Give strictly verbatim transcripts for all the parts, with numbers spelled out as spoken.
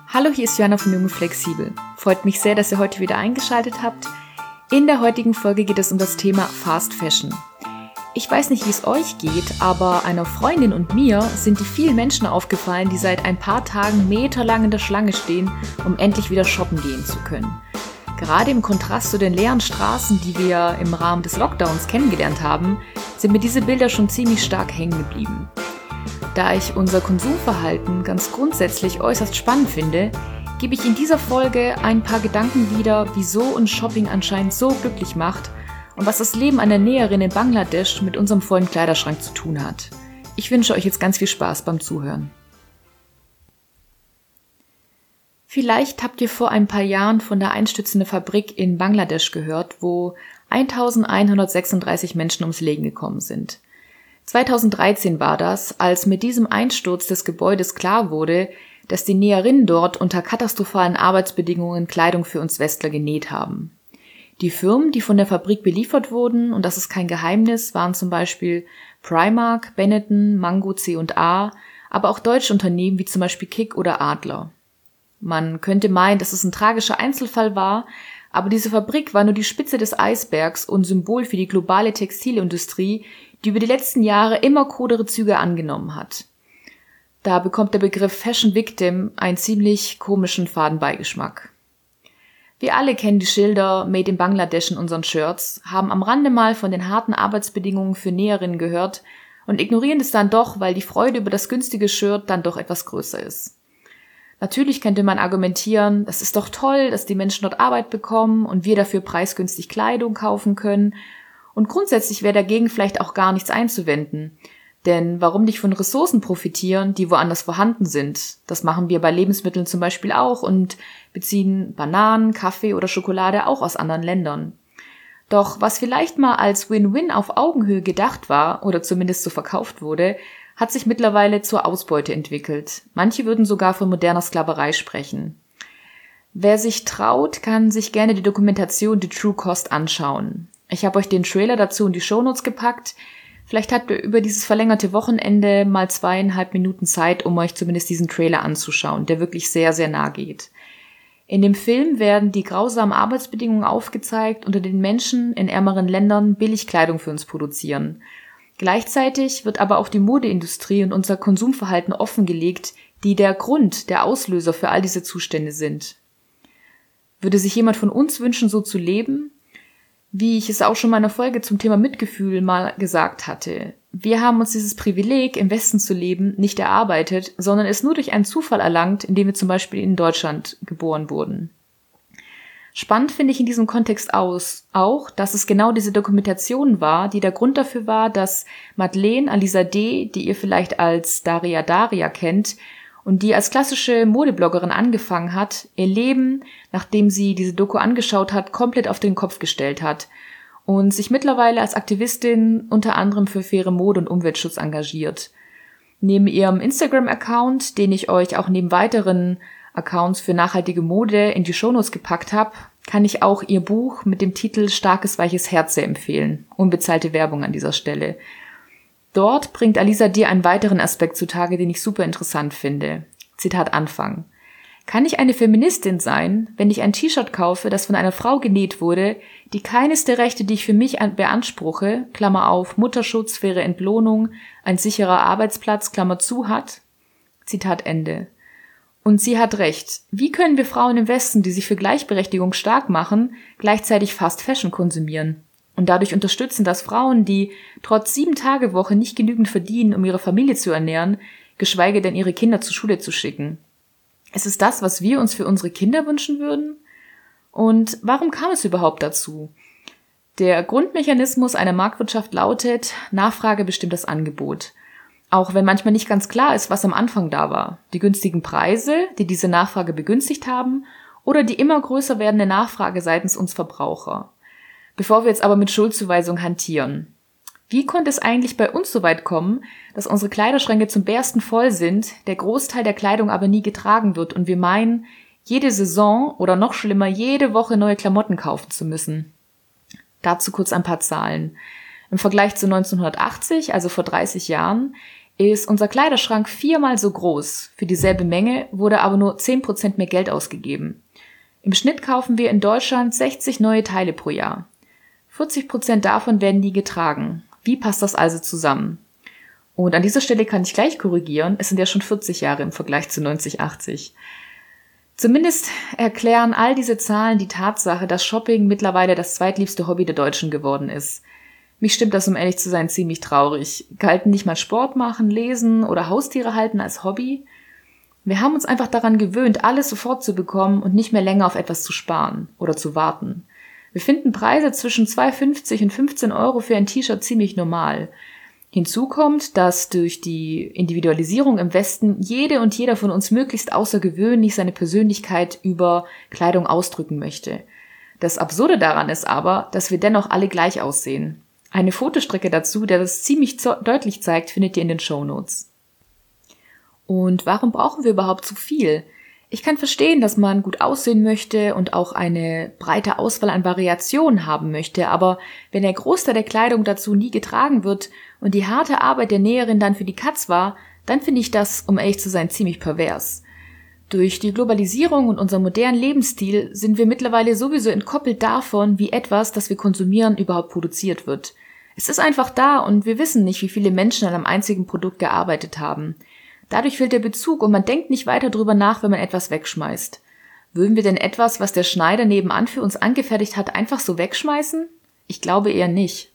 Hallo, hier ist Joanna von Junge Flexibel. Freut mich sehr, dass ihr heute wieder eingeschaltet habt. In der heutigen Folge geht es um das Thema Fast Fashion. Ich weiß nicht, wie es euch geht, aber einer Freundin und mir sind die vielen Menschen aufgefallen, die seit ein paar Tagen meterlang in der Schlange stehen, um endlich wieder shoppen gehen zu können. Gerade im Kontrast zu den leeren Straßen, die wir im Rahmen des Lockdowns kennengelernt haben, sind mir diese Bilder schon ziemlich stark hängen geblieben. Da ich unser Konsumverhalten ganz grundsätzlich äußerst spannend finde, gebe ich in dieser Folge ein paar Gedanken wieder, wieso uns Shopping anscheinend so glücklich macht und was das Leben einer Näherin in Bangladesch mit unserem vollen Kleiderschrank zu tun hat. Ich wünsche euch jetzt ganz viel Spaß beim Zuhören. Vielleicht habt ihr vor ein paar Jahren von der einstürzenden Fabrik in Bangladesch gehört, wo eintausendeinhundertsechsunddreißig Menschen ums Leben gekommen sind. zweitausenddreizehn war das, als mit diesem Einsturz des Gebäudes klar wurde, dass die Näherinnen dort unter katastrophalen Arbeitsbedingungen Kleidung für uns Westler genäht haben. Die Firmen, die von der Fabrik beliefert wurden, und das ist kein Geheimnis, waren zum Beispiel Primark, Benetton, Mango C und A, aber auch deutsche Unternehmen wie zum Beispiel Kick oder Adler. Man könnte meinen, dass es ein tragischer Einzelfall war, aber diese Fabrik war nur die Spitze des Eisbergs und Symbol für die globale Textilindustrie, die über die letzten Jahre immer krude Züge angenommen hat. Da bekommt der Begriff Fashion Victim einen ziemlich komischen Fadenbeigeschmack. Wir alle kennen die Schilder Made in Bangladesh in unseren Shirts, haben am Rande mal von den harten Arbeitsbedingungen für Näherinnen gehört und ignorieren es dann doch, weil die Freude über das günstige Shirt dann doch etwas größer ist. Natürlich könnte man argumentieren, es ist doch toll, dass die Menschen dort Arbeit bekommen und wir dafür preisgünstig Kleidung kaufen können. Und grundsätzlich wäre dagegen vielleicht auch gar nichts einzuwenden. Denn warum nicht von Ressourcen profitieren, die woanders vorhanden sind? Das machen wir bei Lebensmitteln zum Beispiel auch und beziehen Bananen, Kaffee oder Schokolade auch aus anderen Ländern. Doch was vielleicht mal als Win-Win auf Augenhöhe gedacht war oder zumindest so verkauft wurde, hat sich mittlerweile zur Ausbeute entwickelt. Manche würden sogar von moderner Sklaverei sprechen. Wer sich traut, kann sich gerne die Dokumentation The True Cost anschauen. Ich habe euch den Trailer dazu in die Shownotes gepackt. Vielleicht habt ihr über dieses verlängerte Wochenende mal zweieinhalb Minuten Zeit, um euch zumindest diesen Trailer anzuschauen, der wirklich sehr, sehr nah geht. In dem Film werden die grausamen Arbeitsbedingungen aufgezeigt, unter denen Menschen in ärmeren Ländern billig Kleidung für uns produzieren. Gleichzeitig wird aber auch die Modeindustrie und unser Konsumverhalten offengelegt, die der Grund, der Auslöser für all diese Zustände sind. Würde sich jemand von uns wünschen, so zu leben? Wie ich es auch schon in meiner Folge zum Thema Mitgefühl mal gesagt hatte. Wir haben uns dieses Privileg, im Westen zu leben, nicht erarbeitet, sondern es nur durch einen Zufall erlangt, indem wir zum Beispiel in Deutschland geboren wurden. Spannend finde ich in diesem Kontext aus, auch, dass es genau diese Dokumentation war, die der Grund dafür war, dass Madeleine Alizadeh, die ihr vielleicht als Daria Daria kennt, und die als klassische Modebloggerin angefangen hat, ihr Leben, nachdem sie diese Doku angeschaut hat, komplett auf den Kopf gestellt hat und sich mittlerweile als Aktivistin unter anderem für faire Mode und Umweltschutz engagiert. Neben ihrem Instagram-Account, den ich euch auch neben weiteren Accounts für nachhaltige Mode in die Shownotes gepackt habe, kann ich auch ihr Buch mit dem Titel Starkes, weiches Herz sehr empfehlen. Unbezahlte Werbung an dieser Stelle. Dort bringt Alizadeh einen weiteren Aspekt zutage, den ich super interessant finde. Zitat Anfang. Kann ich eine Feministin sein, wenn ich ein T-Shirt kaufe, das von einer Frau genäht wurde, die keines der Rechte, die ich für mich beanspruche, Klammer auf, Mutterschutz, faire Entlohnung, ein sicherer Arbeitsplatz, Klammer zu, hat? Zitat Ende. Und sie hat recht. Wie können wir Frauen im Westen, die sich für Gleichberechtigung stark machen, gleichzeitig Fast Fashion konsumieren? Und dadurch unterstützen, dass Frauen, die trotz Sieben-Tage-Woche nicht genügend verdienen, um ihre Familie zu ernähren, geschweige denn ihre Kinder zur Schule zu schicken. Ist es das, was wir uns für unsere Kinder wünschen würden? Und warum kam es überhaupt dazu? Der Grundmechanismus einer Marktwirtschaft lautet, Nachfrage bestimmt das Angebot. Auch wenn manchmal nicht ganz klar ist, was am Anfang da war. Die günstigen Preise, die diese Nachfrage begünstigt haben, oder die immer größer werdende Nachfrage seitens uns Verbraucher. Bevor wir jetzt aber mit Schuldzuweisung hantieren. Wie konnte es eigentlich bei uns so weit kommen, dass unsere Kleiderschränke zum Bersten voll sind, der Großteil der Kleidung aber nie getragen wird und wir meinen, jede Saison oder noch schlimmer, jede Woche neue Klamotten kaufen zu müssen? Dazu kurz ein paar Zahlen. Im Vergleich zu neunzehnhundertachtzig, also vor dreißig Jahren, ist unser Kleiderschrank viermal so groß. Für dieselbe Menge wurde aber nur zehn Prozent mehr Geld ausgegeben. Im Schnitt kaufen wir in Deutschland sechzig neue Teile pro Jahr. vierzig Prozent davon werden nie getragen. Wie passt das also zusammen? Und an dieser Stelle kann ich gleich korrigieren, es sind ja schon vierzig Jahre im Vergleich zu neunzig achtzig. Zumindest erklären all diese Zahlen die Tatsache, dass Shopping mittlerweile das zweitliebste Hobby der Deutschen geworden ist. Mich stimmt das, um ehrlich zu sein, ziemlich traurig. Galten nicht mal Sport machen, lesen oder Haustiere halten als Hobby? Wir haben uns einfach daran gewöhnt, alles sofort zu bekommen und nicht mehr länger auf etwas zu sparen oder zu warten. Wir finden Preise zwischen zwei fünfzig und fünfzehn Euro für ein T-Shirt ziemlich normal. Hinzu kommt, dass durch die Individualisierung im Westen jede und jeder von uns möglichst außergewöhnlich seine Persönlichkeit über Kleidung ausdrücken möchte. Das Absurde daran ist aber, dass wir dennoch alle gleich aussehen. Eine Fotostrecke dazu, der das ziemlich deutlich zeigt, findet ihr in den Shownotes. Und warum brauchen wir überhaupt so viel? Ich kann verstehen, dass man gut aussehen möchte und auch eine breite Auswahl an Variationen haben möchte, aber wenn der Großteil der Kleidung dazu nie getragen wird und die harte Arbeit der Näherin dann für die Katz war, dann finde ich das, um ehrlich zu sein, ziemlich pervers. Durch die Globalisierung und unseren modernen Lebensstil sind wir mittlerweile sowieso entkoppelt davon, wie etwas, das wir konsumieren, überhaupt produziert wird. Es ist einfach da und wir wissen nicht, wie viele Menschen an einem einzigen Produkt gearbeitet haben. Dadurch fehlt der Bezug und man denkt nicht weiter drüber nach, wenn man etwas wegschmeißt. Würden wir denn etwas, was der Schneider nebenan für uns angefertigt hat, einfach so wegschmeißen? Ich glaube eher nicht.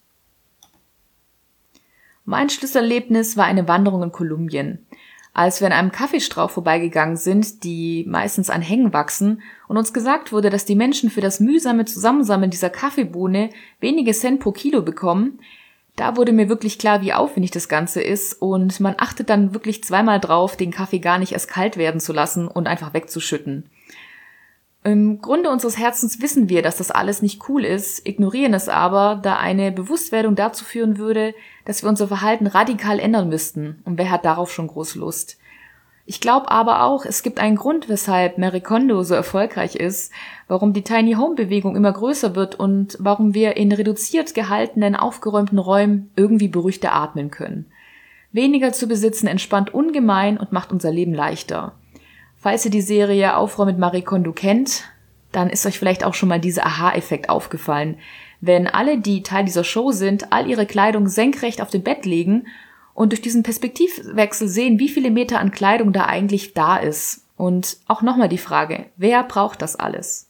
Mein Schlüsselerlebnis war eine Wanderung in Kolumbien. Als wir an einem Kaffeestrauch vorbeigegangen sind, die meistens an Hängen wachsen, und uns gesagt wurde, dass die Menschen für das mühsame Zusammensammeln dieser Kaffeebohne wenige Cent pro Kilo bekommen, da wurde mir wirklich klar, wie aufwendig das Ganze ist, und man achtet dann wirklich zweimal drauf, den Kaffee gar nicht erst kalt werden zu lassen und einfach wegzuschütten. Im Grunde unseres Herzens wissen wir, dass das alles nicht cool ist, ignorieren es aber, da eine Bewusstwerdung dazu führen würde, dass wir unser Verhalten radikal ändern müssten. Und wer hat darauf schon große Lust? Ich glaube aber auch, es gibt einen Grund, weshalb Marie Kondo so erfolgreich ist, warum die Tiny Home Bewegung immer größer wird und warum wir in reduziert gehaltenen, aufgeräumten Räumen irgendwie beruhigter atmen können. Weniger zu besitzen entspannt ungemein und macht unser Leben leichter. Falls ihr die Serie Aufräumen mit Marie Kondo kennt, dann ist euch vielleicht auch schon mal dieser Aha-Effekt aufgefallen. Wenn alle, die Teil dieser Show sind, all ihre Kleidung senkrecht auf dem Bett legen und durch diesen Perspektivwechsel sehen, wie viele Meter an Kleidung da eigentlich da ist. Und auch nochmal die Frage, wer braucht das alles?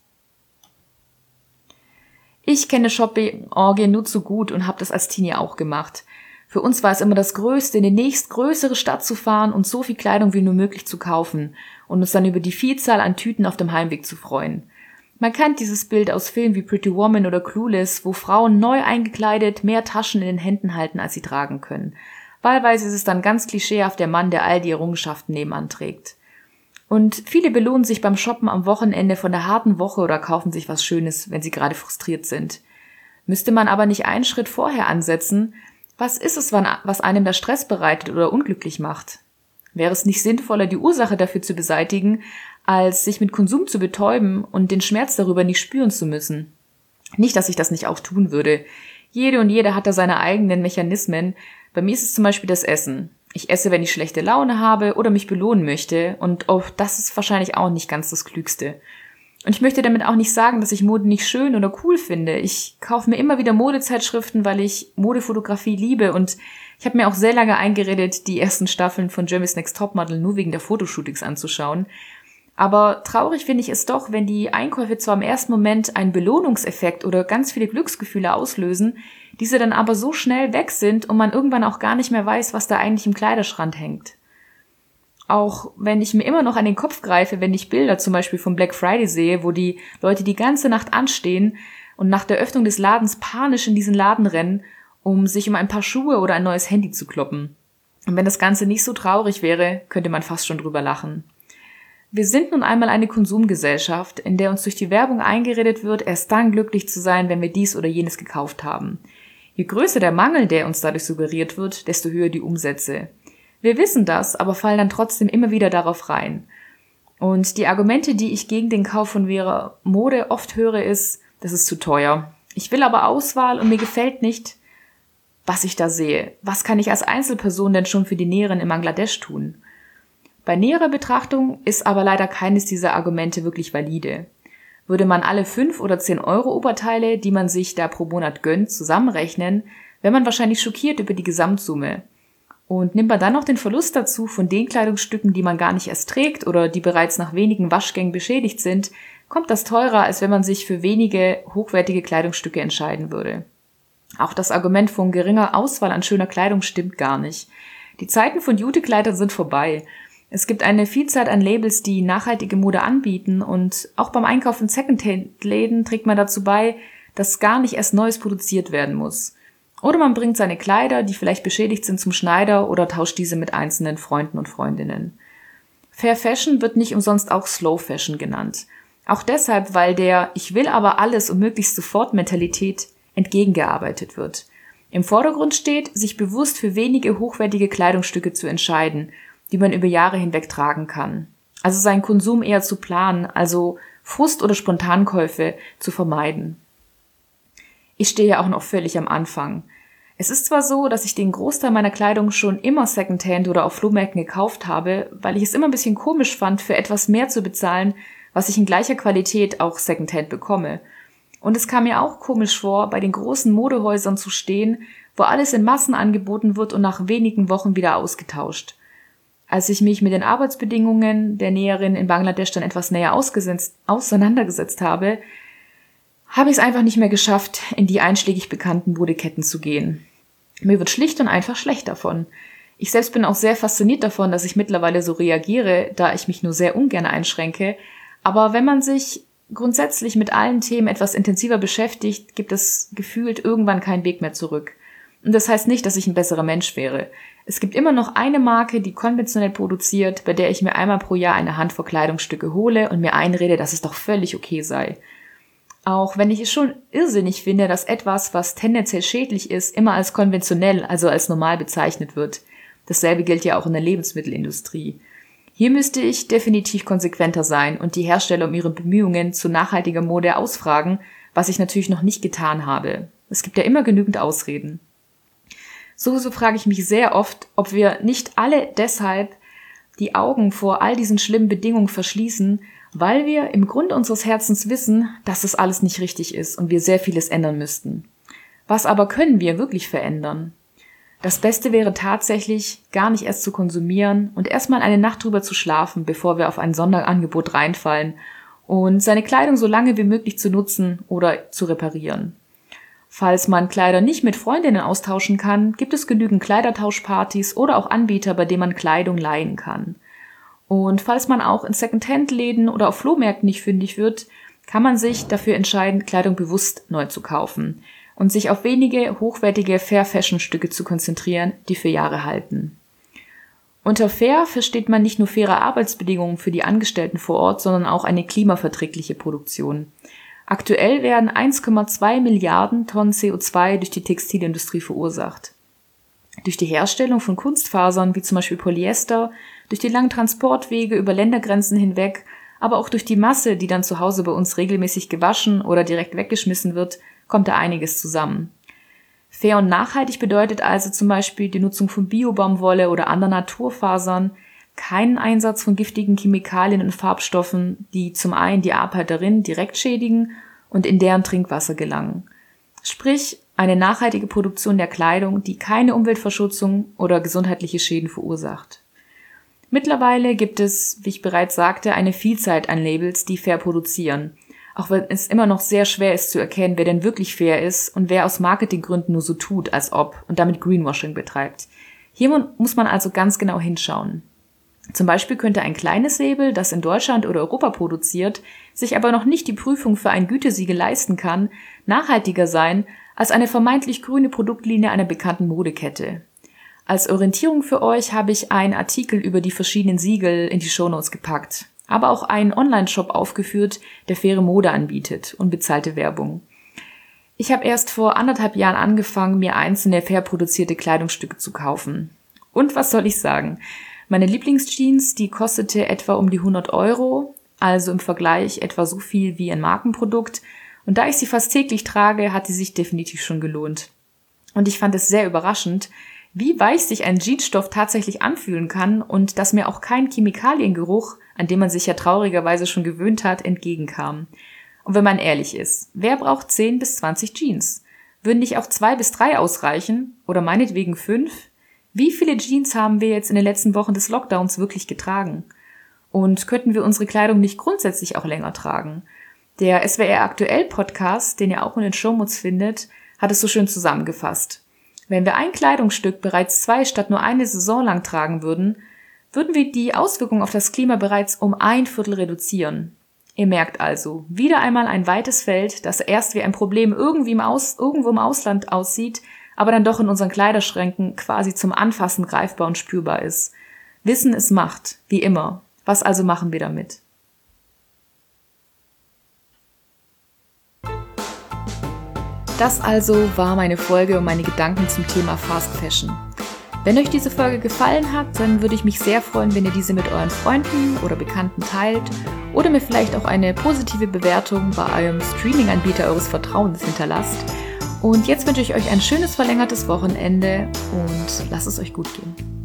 Ich kenne Shopping-Orgien nur zu gut und habe das als Teenie auch gemacht. Für uns war es immer das Größte, in die nächstgrößere Stadt zu fahren und so viel Kleidung wie nur möglich zu kaufen und uns dann über die Vielzahl an Tüten auf dem Heimweg zu freuen. Man kennt dieses Bild aus Filmen wie Pretty Woman oder Clueless, wo Frauen neu eingekleidet mehr Taschen in den Händen halten, als sie tragen können. Wahlweise ist es dann ganz klischeehaft der Mann, der all die Errungenschaften nebenan trägt. Und viele belohnen sich beim Shoppen am Wochenende von der harten Woche oder kaufen sich was Schönes, wenn sie gerade frustriert sind. Müsste man aber nicht einen Schritt vorher ansetzen, was ist es, was einem da Stress bereitet oder unglücklich macht? Wäre es nicht sinnvoller, die Ursache dafür zu beseitigen, als sich mit Konsum zu betäuben und den Schmerz darüber nicht spüren zu müssen? Nicht, dass ich das nicht auch tun würde. Jede und jeder hat da seine eigenen Mechanismen. Bei mir ist es zum Beispiel das Essen. Ich esse, wenn ich schlechte Laune habe oder mich belohnen möchte. Und oh, das ist wahrscheinlich auch nicht ganz das Klügste. Und ich möchte damit auch nicht sagen, dass ich Mode nicht schön oder cool finde. Ich kaufe mir immer wieder Modezeitschriften, weil ich Modefotografie liebe. Und ich habe mir auch sehr lange eingeredet, die ersten Staffeln von Germany's Next Topmodel nur wegen der Fotoshootings anzuschauen. Aber traurig finde ich es doch, wenn die Einkäufe zwar im ersten Moment einen Belohnungseffekt oder ganz viele Glücksgefühle auslösen, diese dann aber so schnell weg sind und man irgendwann auch gar nicht mehr weiß, was da eigentlich im Kleiderschrank hängt. Auch wenn ich mir immer noch an den Kopf greife, wenn ich Bilder zum Beispiel vom Black Friday sehe, wo die Leute die ganze Nacht anstehen und nach der Öffnung des Ladens panisch in diesen Laden rennen, um sich um ein paar Schuhe oder ein neues Handy zu kloppen. Und wenn das Ganze nicht so traurig wäre, könnte man fast schon drüber lachen. Wir sind nun einmal eine Konsumgesellschaft, in der uns durch die Werbung eingeredet wird, erst dann glücklich zu sein, wenn wir dies oder jenes gekauft haben. Je größer der Mangel, der uns dadurch suggeriert wird, desto höher die Umsätze. Wir wissen das, aber fallen dann trotzdem immer wieder darauf rein. Und die Argumente, die ich gegen den Kauf von Vera Mode oft höre, ist, das ist zu teuer. Ich will aber Auswahl und mir gefällt nicht, was ich da sehe. Was kann ich als Einzelperson denn schon für die Näheren in Bangladesch tun? Bei näherer Betrachtung ist aber leider keines dieser Argumente wirklich valide. Würde man alle fünf oder zehn Euro Oberteile, die man sich da pro Monat gönnt, zusammenrechnen, wäre man wahrscheinlich schockiert über die Gesamtsumme. Und nimmt man dann noch den Verlust dazu von den Kleidungsstücken, die man gar nicht erst trägt oder die bereits nach wenigen Waschgängen beschädigt sind, kommt das teurer, als wenn man sich für wenige hochwertige Kleidungsstücke entscheiden würde. Auch das Argument von geringer Auswahl an schöner Kleidung stimmt gar nicht. Die Zeiten von Jutekleidern sind vorbei. Es gibt eine Vielzahl an Labels, die nachhaltige Mode anbieten, und auch beim Einkauf in Secondhand-Läden trägt man dazu bei, dass gar nicht erst Neues produziert werden muss. Oder man bringt seine Kleider, die vielleicht beschädigt sind, zum Schneider oder tauscht diese mit einzelnen Freunden und Freundinnen. Fair Fashion wird nicht umsonst auch Slow Fashion genannt. Auch deshalb, weil der Ich will aber alles und möglichst sofort Mentalität entgegengearbeitet wird. Im Vordergrund steht, sich bewusst für wenige hochwertige Kleidungsstücke zu entscheiden, die man über Jahre hinweg tragen kann. Also seinen Konsum eher zu planen, also Frust- oder Spontankäufe zu vermeiden. Ich stehe ja auch noch völlig am Anfang. Es ist zwar so, dass ich den Großteil meiner Kleidung schon immer Secondhand oder auf Flohmärkten gekauft habe, weil ich es immer ein bisschen komisch fand, für etwas mehr zu bezahlen, was ich in gleicher Qualität auch Secondhand bekomme. Und es kam mir auch komisch vor, bei den großen Modehäusern zu stehen, wo alles in Massen angeboten wird und nach wenigen Wochen wieder ausgetauscht. Als ich mich mit den Arbeitsbedingungen der Näherin in Bangladesch dann etwas näher ausgesetzt, auseinandergesetzt habe, habe ich es einfach nicht mehr geschafft, in die einschlägig bekannten Modeketten zu gehen. Mir wird schlicht und einfach schlecht davon. Ich selbst bin auch sehr fasziniert davon, dass ich mittlerweile so reagiere, da ich mich nur sehr ungern einschränke. Aber wenn man sich grundsätzlich mit allen Themen etwas intensiver beschäftigt, gibt es gefühlt irgendwann keinen Weg mehr zurück. Und das heißt nicht, dass ich ein besserer Mensch wäre. Es gibt immer noch eine Marke, die konventionell produziert, bei der ich mir einmal pro Jahr eine Handvoll Kleidungsstücke hole und mir einrede, dass es doch völlig okay sei. Auch wenn ich es schon irrsinnig finde, dass etwas, was tendenziell schädlich ist, immer als konventionell, also als normal bezeichnet wird. Dasselbe gilt ja auch in der Lebensmittelindustrie. Hier müsste ich definitiv konsequenter sein und die Hersteller um ihre Bemühungen zu nachhaltiger Mode ausfragen, was ich natürlich noch nicht getan habe. Es gibt ja immer genügend Ausreden. Sowieso frage ich mich sehr oft, ob wir nicht alle deshalb die Augen vor all diesen schlimmen Bedingungen verschließen, weil wir im Grunde unseres Herzens wissen, dass das alles nicht richtig ist und wir sehr vieles ändern müssten. Was aber können wir wirklich verändern? Das Beste wäre tatsächlich, gar nicht erst zu konsumieren und erstmal eine Nacht drüber zu schlafen, bevor wir auf ein Sonderangebot reinfallen, und seine Kleidung so lange wie möglich zu nutzen oder zu reparieren. Falls man Kleider nicht mit Freundinnen austauschen kann, gibt es genügend Kleidertauschpartys oder auch Anbieter, bei denen man Kleidung leihen kann. Und falls man auch in Secondhand-Läden oder auf Flohmärkten nicht fündig wird, kann man sich dafür entscheiden, Kleidung bewusst neu zu kaufen und sich auf wenige hochwertige Fair-Fashion-Stücke zu konzentrieren, die für Jahre halten. Unter fair versteht man nicht nur faire Arbeitsbedingungen für die Angestellten vor Ort, sondern auch eine klimaverträgliche Produktion. Aktuell werden eins Komma zwei Milliarden Tonnen C O zwei durch die Textilindustrie verursacht. Durch die Herstellung von Kunstfasern wie zum Beispiel Polyester, durch die langen Transportwege über Ländergrenzen hinweg, aber auch durch die Masse, die dann zu Hause bei uns regelmäßig gewaschen oder direkt weggeschmissen wird, kommt da einiges zusammen. Fair und nachhaltig bedeutet also zum Beispiel die Nutzung von Bio-Baumwolle oder anderen Naturfasern, keinen Einsatz von giftigen Chemikalien und Farbstoffen, die zum einen die Arbeiterinnen direkt schädigen und in deren Trinkwasser gelangen. Sprich, eine nachhaltige Produktion der Kleidung, die keine Umweltverschmutzung oder gesundheitliche Schäden verursacht. Mittlerweile gibt es, wie ich bereits sagte, eine Vielzahl an Labels, die fair produzieren, auch wenn es immer noch sehr schwer ist zu erkennen, wer denn wirklich fair ist und wer aus Marketinggründen nur so tut, als ob, und damit Greenwashing betreibt. Hier muss man also ganz genau hinschauen. Zum Beispiel könnte ein kleines Label, das in Deutschland oder Europa produziert, sich aber noch nicht die Prüfung für ein Gütesiegel leisten kann, nachhaltiger sein als eine vermeintlich grüne Produktlinie einer bekannten Modekette. Als Orientierung für euch habe ich einen Artikel über die verschiedenen Siegel in die Shownotes gepackt, aber auch einen Online-Shop aufgeführt, der faire Mode anbietet und bezahlte Werbung. Ich habe erst vor anderthalb Jahren angefangen, mir einzelne fair produzierte Kleidungsstücke zu kaufen. Und was soll ich sagen? Meine Lieblingsjeans, die kostete etwa um die hundert Euro, also im Vergleich etwa so viel wie ein Markenprodukt. Und da ich sie fast täglich trage, hat sie sich definitiv schon gelohnt. Und ich fand es sehr überraschend, wie weich sich ein Jeansstoff tatsächlich anfühlen kann und dass mir auch kein Chemikaliengeruch, an den man sich ja traurigerweise schon gewöhnt hat, entgegenkam. Und wenn man ehrlich ist, wer braucht zehn bis zwanzig Jeans? Würden nicht auch zwei bis drei ausreichen? Oder meinetwegen fünf? Wie viele Jeans haben wir jetzt in den letzten Wochen des Lockdowns wirklich getragen? Und könnten wir unsere Kleidung nicht grundsätzlich auch länger tragen? Der S W R Aktuell Podcast, den ihr auch in den Shownotes findet, hat es so schön zusammengefasst. Wenn wir ein Kleidungsstück bereits zwei statt nur eine Saison lang tragen würden, würden wir die Auswirkungen auf das Klima bereits um ein Viertel reduzieren. Ihr merkt also, wieder einmal ein weites Feld, das erst wie ein Problem irgendwie im Aus, irgendwo im Ausland aussieht, aber dann doch in unseren Kleiderschränken quasi zum Anfassen greifbar und spürbar ist. Wissen ist Macht, wie immer. Was also machen wir damit? Das also war meine Folge und meine Gedanken zum Thema Fast Fashion. Wenn euch diese Folge gefallen hat, dann würde ich mich sehr freuen, wenn ihr diese mit euren Freunden oder Bekannten teilt oder mir vielleicht auch eine positive Bewertung bei eurem Streaming-Anbieter eures Vertrauens hinterlasst. Und jetzt wünsche ich euch ein schönes verlängertes Wochenende und lasst es euch gut gehen.